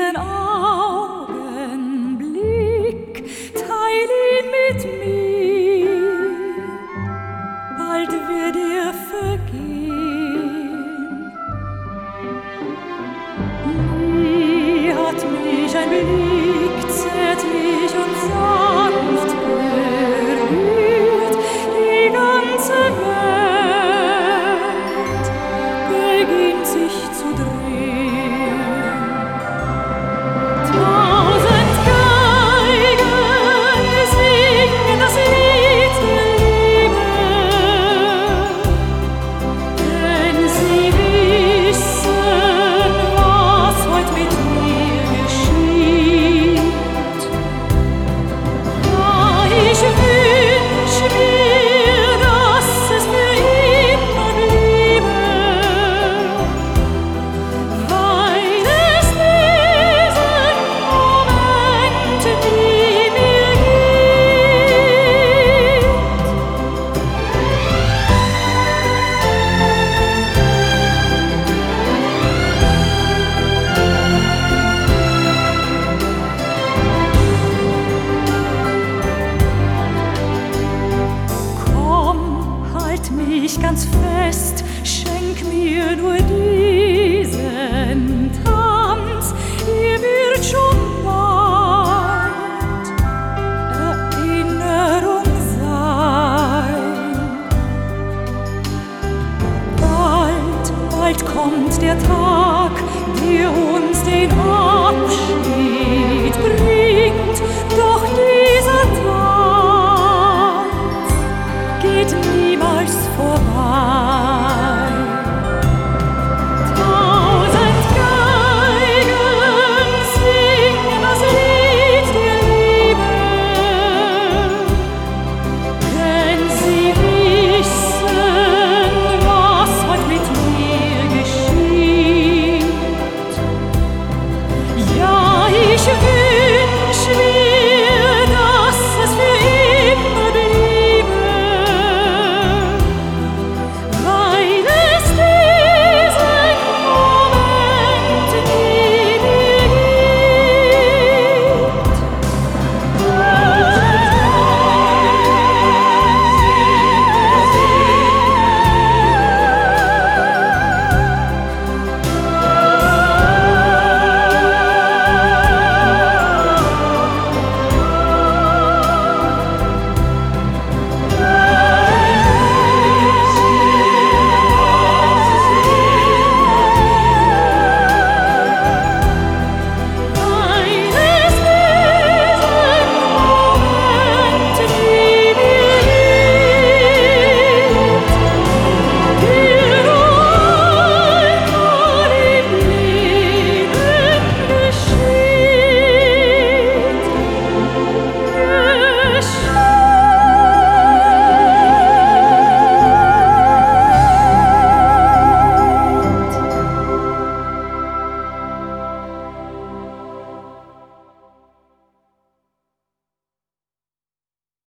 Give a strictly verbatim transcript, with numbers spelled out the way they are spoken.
diesen Augenblick, teil ihn mit mir, bald wird er vergehen. Nie hat mich ein Blick zärtlich und sanft berührt, die ganze Welt beginnt sich zu drehen. Tausend Geigen singen das Lied der Liebe, denn sie wissen, was heut mit mir geschieht. Ja, ich wünsch mir, dass es für immer bliebe, weil es diesen Moment nie mehr gibt. Komm, halt mich ganz fest, schenk mir nur diesen Tanz, ihr wird schon bald Erinnerung sein. Bald, bald kommt der Tag, der uns den Abschied